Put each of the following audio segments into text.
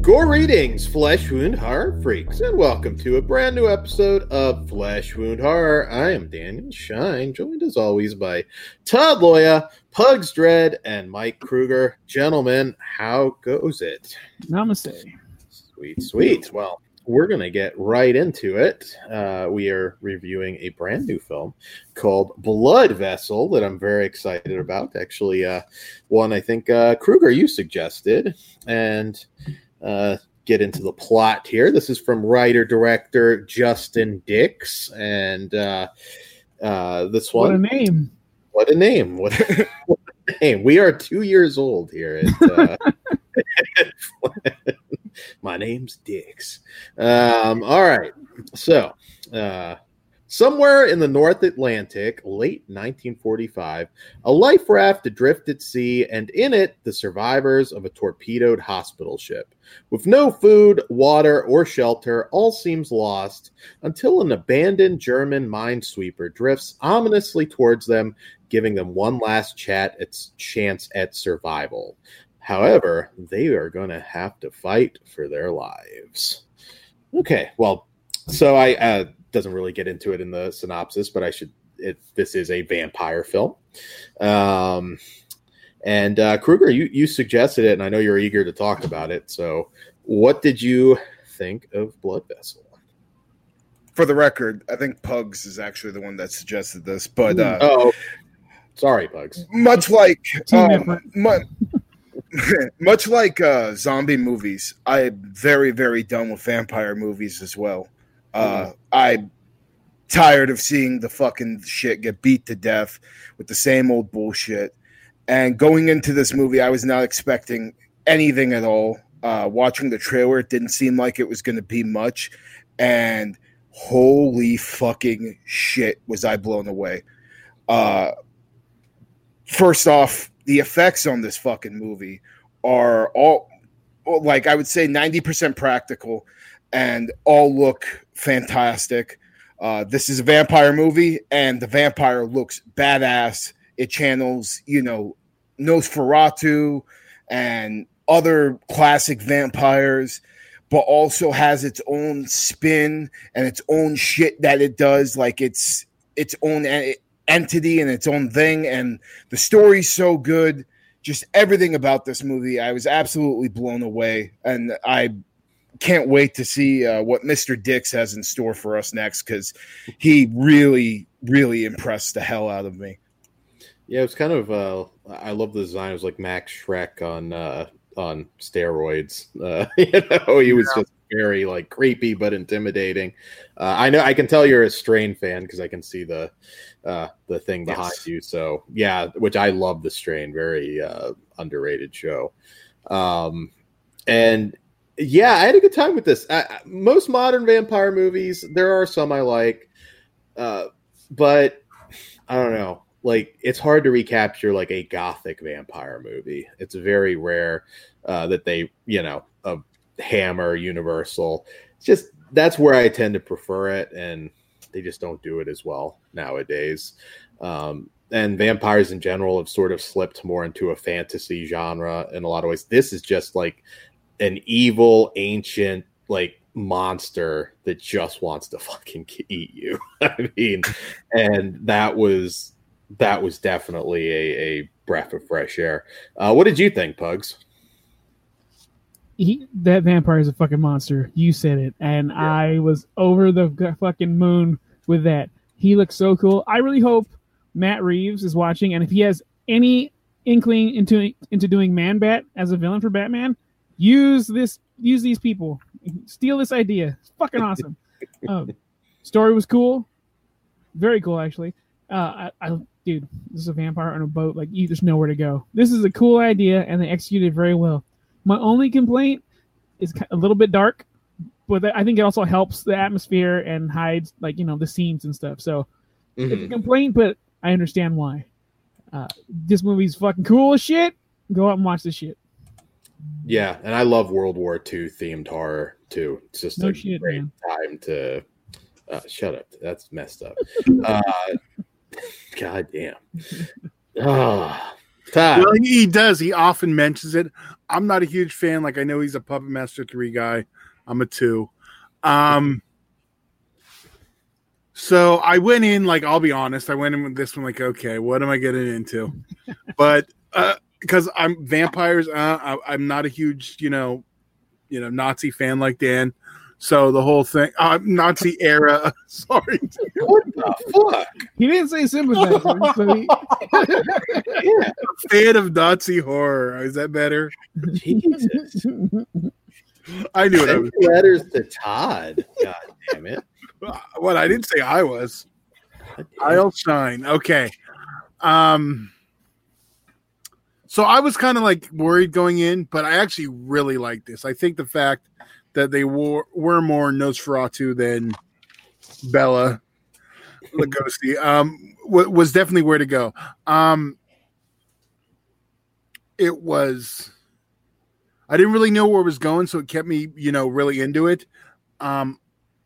Greetings, Flesh Wound Horror Freaks, and welcome to a brand new episode of Flesh Wound Horror. I am Daniel Shine, joined as always by Todd Loya, Pugs Dread, and Mike Kruger. Gentlemen, how goes it? Namaste. Sweet. Well, we're going to get right into it. We are reviewing a brand new film called Blood Vessel that I'm very excited about. Actually, one I think Kruger, you suggested, and get into the plot here. This is from writer-director Justin Dix, and this one... What a name. What a name. We are 2 years old here. My name's Dix. All right. So, somewhere in the North Atlantic, late 1945, a life raft adrift at sea, and in it, the survivors of a torpedoed hospital ship. With no food, water, or shelter, all seems lost until an abandoned German minesweeper drifts ominously towards them, giving them one last chance at survival. However, they are going to have to fight for their lives. Okay, well, so I doesn't really get into it in the synopsis, but this is a vampire film. And Kruger, you suggested it, and I know you're eager to talk about it. So what did you think of Blood Vessel? For the record, I think Pugs is actually the one that suggested this, but sorry, Pugs. Much like much like zombie movies, I'm very, very done with vampire movies as well. I'm tired of seeing the fucking shit get beat to death with the same old bullshit. And going into this movie, I was not expecting anything at all. Watching the trailer, it didn't seem like it was going to be much. And holy fucking shit, was I blown away. First off, the effects on this fucking movie are all, like, I would say 90% practical and all look fantastic. This is a vampire movie, and the vampire looks badass. It channels, Nosferatu and other classic vampires, but also has its own spin and its own shit that it does, like its own entity and its own thing. And the story's so good. Just everything about this movie, I was absolutely blown away, and I can't wait to see what Mr. Dix has in store for us next, because he really, really impressed the hell out of me. Yeah, it's kind of I love the design. It was like Max Schreck on steroids. He was just very like creepy but intimidating. I know I can tell you're a Strain fan because I can see the thing behind you. So yeah, which I love the Strain, very underrated show. And yeah, I had a good time with this. Most modern vampire movies, there are some I like, but I don't know. Like, it's hard to recapture like a gothic vampire movie. It's very rare that they, Hammer, Universal. It's just, that's where I tend to prefer it, and they just don't do it as well nowadays. And vampires in general have sort of slipped more into a fantasy genre in a lot of ways. This is just like an evil, ancient, like, monster that just wants to fucking eat you. I mean, and that was definitely a breath of fresh air. What did you think, Pugs? That vampire is a fucking monster. You said it, and yeah. I was over the fucking moon with that. He looks so cool. I really hope Matt Reeves is watching, and if he has any inkling into doing Man-Bat as a villain for Batman, use these people. Steal this idea. It's fucking awesome. Story was cool. Very cool, actually. Dude, this is a vampire on a boat. Like, you just know where to go. This is a cool idea, and they executed it very well. My only complaint is a little bit dark, but I think it also helps the atmosphere and hides, like, the scenes and stuff. So it's a complaint, but I understand why. This movie's fucking cool as shit. Go out and watch this shit. Yeah, and I love World War II themed horror too. It's just great time to shut up. That's messed up. God damn. Todd. Well, he does. He often mentions it. I'm not a huge fan. Like, I know he's a Puppet Master 3 guy. I'm a 2. So I went in, like, I'll be honest, I went in with this one like, okay, what am I getting into? But because I'm vampires, I'm not a huge, Nazi fan like Dan. So the whole thing, Nazi era. Sorry, What the fuck? He didn't say sympathizer. So Yeah, fan of Nazi horror. Is that better? Jesus. I knew what I was. Send letters to Todd. God damn it. What I didn't say I was. I'll shine. Okay. So I was kind of like worried going in, but I actually really like this. I think the fact that they were more Nosferatu than Bella Lugosi was definitely where to go. It was. I didn't really know where it was going, so it kept me, really into it. I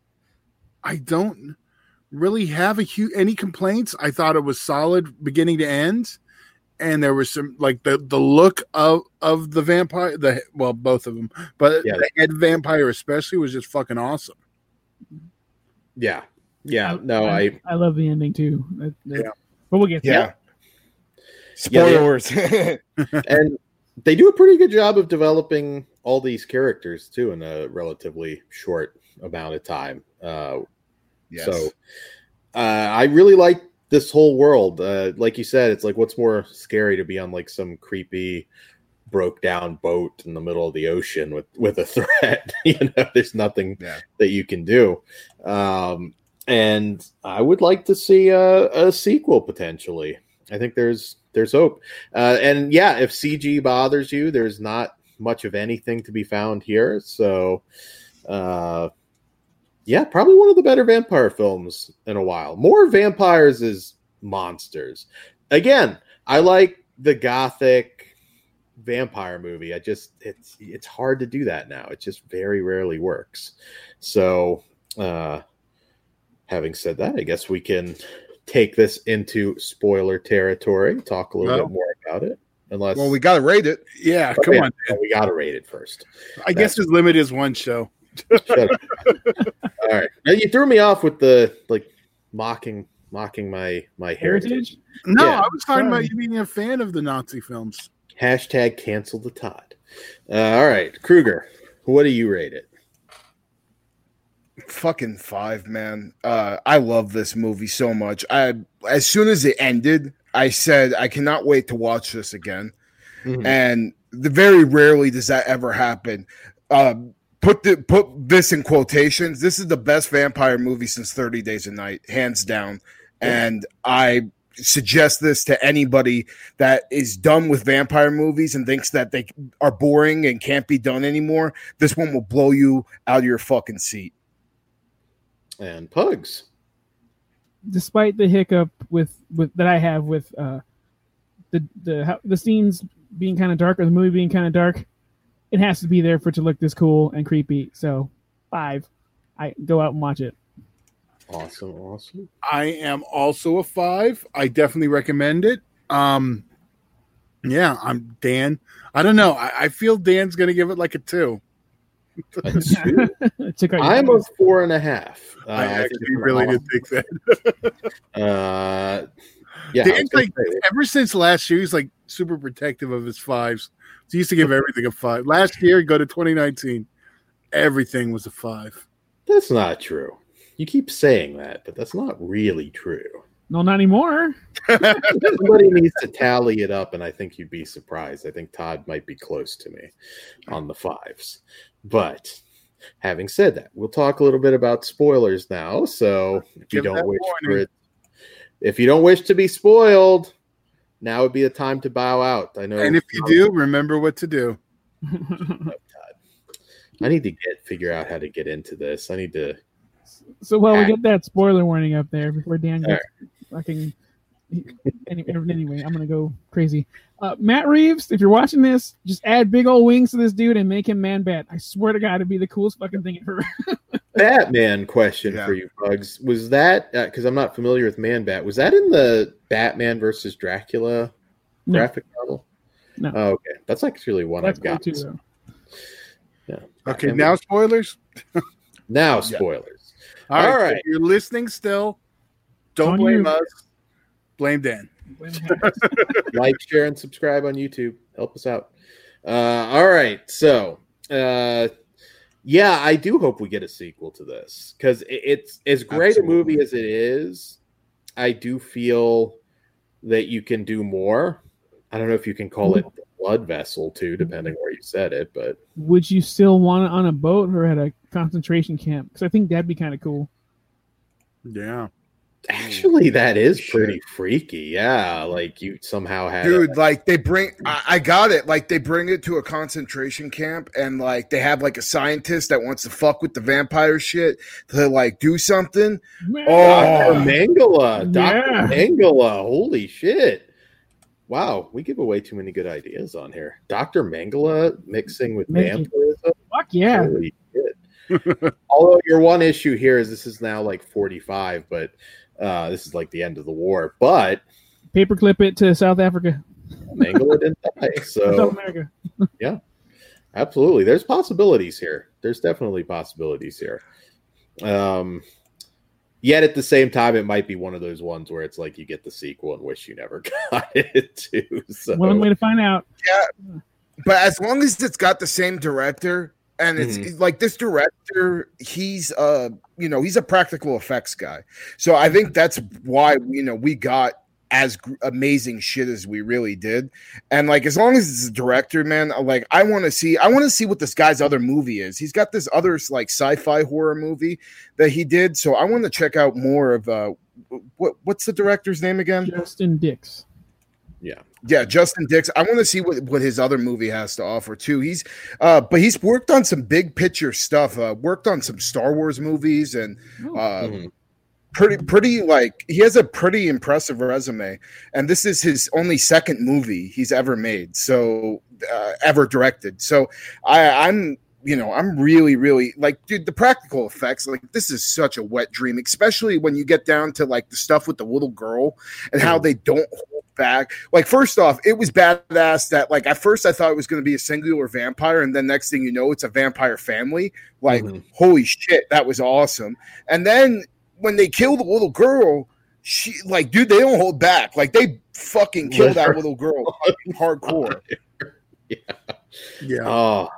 don't really have any complaints. I thought it was solid beginning to end. And there was some, like, the look of the vampire, both of them, but the head vampire especially was just fucking awesome. Yeah. No, I love the ending too. Yeah. But we'll get to Yeah. that. Spoilers. and they do a pretty good job of developing all these characters too in a relatively short amount of time. Yes. So I really like this whole world. Like you said, it's like, what's more scary to be on like some creepy broke down boat in the middle of the ocean with a threat? There's nothing that you can do. And I would like to see a sequel potentially. I think there's hope. And yeah, if CG bothers you, there's not much of anything to be found here. So yeah, probably one of the better vampire films in a while. More vampires is monsters. Again, I like the gothic vampire movie. It's hard to do that now. It just very rarely works. So having said that, I guess we can take this into spoiler territory, talk a little bit more about it. Well, we got to rate it. Yeah, come on. We got to rate it first. I guess his limit is one show. Shut up. All right. Now you threw me off with the mocking my heritage. No, Yeah. I was talking about you being a fan of the Nazi films. Hashtag cancel the Todd. All right, Kruger, what do you rate it? Fucking 5, man. I love this movie so much. As soon as it ended, I said I cannot wait to watch this again. Mm-hmm. And very rarely does that ever happen. Put this in quotations. This is the best vampire movie since 30 Days a Night, hands down. Yeah. And I suggest this to anybody that is done with vampire movies and thinks that they are boring and can't be done anymore. This one will blow you out of your fucking seat. And Pugs. Despite the hiccup with that I have with the scenes being kind of dark or the movie being kind of dark, it has to be there for it to look this cool and creepy. So 5. I go out and watch it. Awesome. I am also a 5. I definitely recommend it. Yeah, I'm Dan. I don't know. I feel Dan's gonna give it like a 2. I'm a 4.5. I actually really did think that. Yeah, Dan's ever since last year, he's like super protective of his 5s. So he used to give everything a 5. Last year, go to 2019, everything was a 5. That's not true. You keep saying that, but that's not really true. No, not anymore. Somebody needs to tally it up, and I think you'd be surprised. I think Todd might be close to me on the 5s. But having said that, we'll talk a little bit about spoilers now. So if you don't wish to be spoiled, now would be the time to bow out. I know. And if you do, remember what to do. I need to figure out how to get into this. I need to. So we get that spoiler warning up there before Dan gets fucking. Anyway, I'm gonna go crazy. Matt Reeves, if you're watching this, just add big old wings to this dude and make him Man-Bat. I swear to God, it'd be the coolest fucking thing ever. Batman question for you, Bugs. Was that because I'm not familiar with Man-Bat? Was that in the Batman versus Dracula graphic novel? No. Oh, okay, that's actually one That's I've got. cool too, though. Yeah. Okay, now spoilers. Now spoilers. All All right. right. If you're listening still, don't On blame you. us. Blame Dan. Like, share, and subscribe on YouTube. Help us out. All right. So, yeah, I do hope we get a sequel to this because it's as great a movie as it is. I do feel that you can do more. I don't know if you can call it the blood vessel too, depending where you said it, but Would you still want it on a boat or at a concentration camp? Because I think that'd be kind of cool. Yeah. actually that is pretty freaky. Yeah, like you somehow had Dude, like they bring I got it. Like they bring it to a concentration camp and like they have like a scientist that wants to fuck with the vampire shit to like do something. Man. Dr. Mengele. Dr. Yeah. Mengele. Holy shit. Wow, we give away too many good ideas on here. Dr. Mengele mixing with vampirism. Fuck yeah. Holy shit. Although your one issue here is this is now like 45, but this is like the end of the war. But Paperclip it to South Africa. Mengele didn't die. South So America. yeah, absolutely. There's possibilities here. There's definitely possibilities here. Yet at the same time, it might be one of those ones where it's like you get the sequel and wish you never got it too. So One way to find out. Yeah. But as long as it's got the same director and it's like this director, he's he's a practical effects guy. So I think that's why we got as amazing shit as we really did. And like as long as it's a director, man, like I want to see what this guy's other movie is. He's got this other like sci-fi horror movie that he did. So I want to check out more of what's the director's name again? Justin Dix. Yeah, Justin Dix. I want to see what his other movie has to offer too. But he's worked on some big picture stuff. Worked on some Star Wars movies and pretty like he has a pretty impressive resume. And this is his only second movie he's ever made, so ever directed. So I'm really, really like, dude, the practical effects, like this is such a wet dream, especially when you get down to like the stuff with the little girl and how they don't hold back. Like, first off, it was badass that like at first I thought it was going to be a singular vampire, and then next thing you know, it's a vampire family. Like, holy shit, that was awesome. And then when they kill the little girl, she like, dude, they don't hold back. Like they fucking kill that little girl hardcore. Yeah. Oh.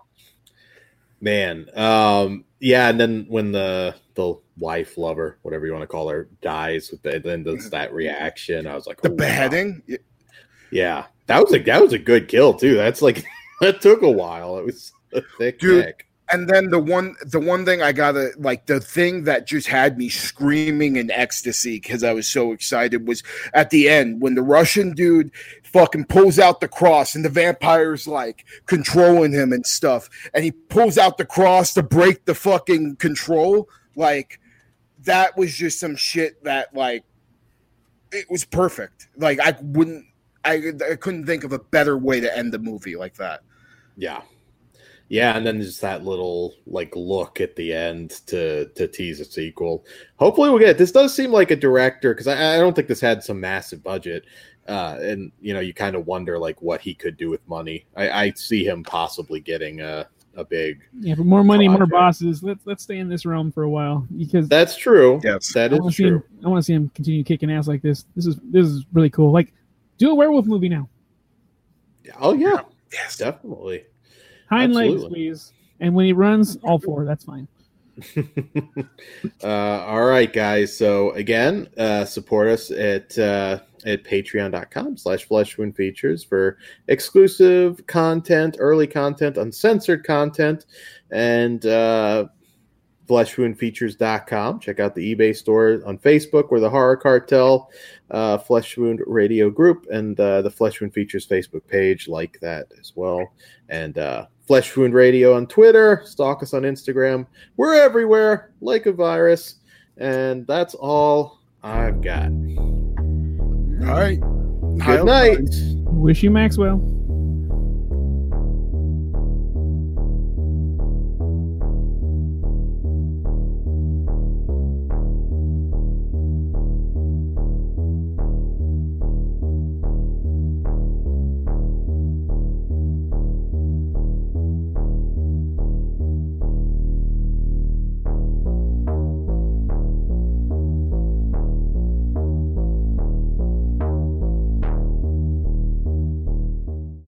Man, yeah, and then when the wife, lover, whatever you want to call her, dies, then does that reaction. I was like, the beheading. Wow. Yeah, that was a good kill too. That's like that took a while. It was a thick neck. And then the one thing I gotta like, the thing that just had me screaming in ecstasy because I was so excited was at the end when the Russian dude fucking pulls out the cross and the vampire's like controlling him and stuff, and he pulls out the cross to break the fucking control. Like that was just some shit that like it was perfect. Like I couldn't think of a better way to end the movie like that. Yeah. Yeah, and then just that little like look at the end to tease a sequel. Hopefully we'll get it. This does seem like a director, because I don't think this had some massive budget. And you kind of wonder like what he could do with money. I see him possibly getting a big but more money, project. more bosses. Let's stay in this realm for a while, because that's true. Yes, that is true. I want to see him continue kicking ass like this. This is really cool. Like, do a werewolf movie now. Oh yeah, yes, definitely. Hind legs, please. And when he runs, all four. That's fine. All right, guys. So again, support us at patreon.com/fleshwoundfeatures for exclusive content, early content, uncensored content, and fleshwoundfeatures.com. Check out the eBay store on Facebook. We're the Horror Cartel Flesh Wound Radio Group, and the Flesh Wound Features Facebook page. Like that as well. And Flesh Wound Radio on Twitter. Stalk us on Instagram. We're everywhere, like a virus. And that's all I've got. All right. Good night. Wish you Maxwell.